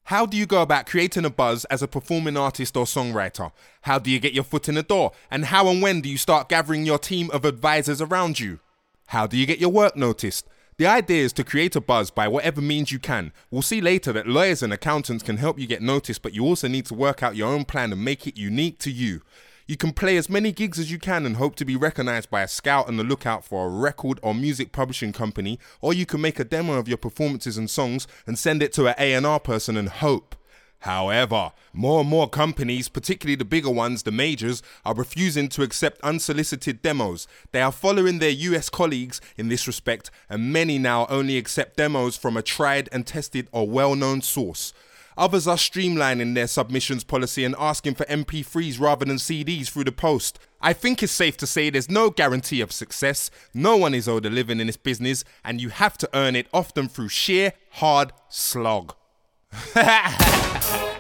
How do you go about creating a buzz as a performing artist or songwriter? How do you get your foot in the door? And how and when do you start gathering your team of advisors around you? How do you get your work noticed? The idea is to create a buzz by whatever means you can. We'll see later that lawyers and accountants can help you get noticed, but you also need to work out your own plan and make it unique to you. You can play as many gigs as you can and hope to be recognised by a scout on the lookout for a record or music publishing company, or you can make a demo of your performances and songs and send it to an A&R person and hope. However, more and more companies, particularly the bigger ones, the majors, are refusing to accept unsolicited demos. They are following their US colleagues in this respect, and many now only accept demos from a tried and tested or well-known source. Others are streamlining their submissions policy and asking for MP3s rather than CDs through the post. I think it's safe to say there's no guarantee of success, no one is owed a living in this business, and you have to earn it often through sheer hard slog.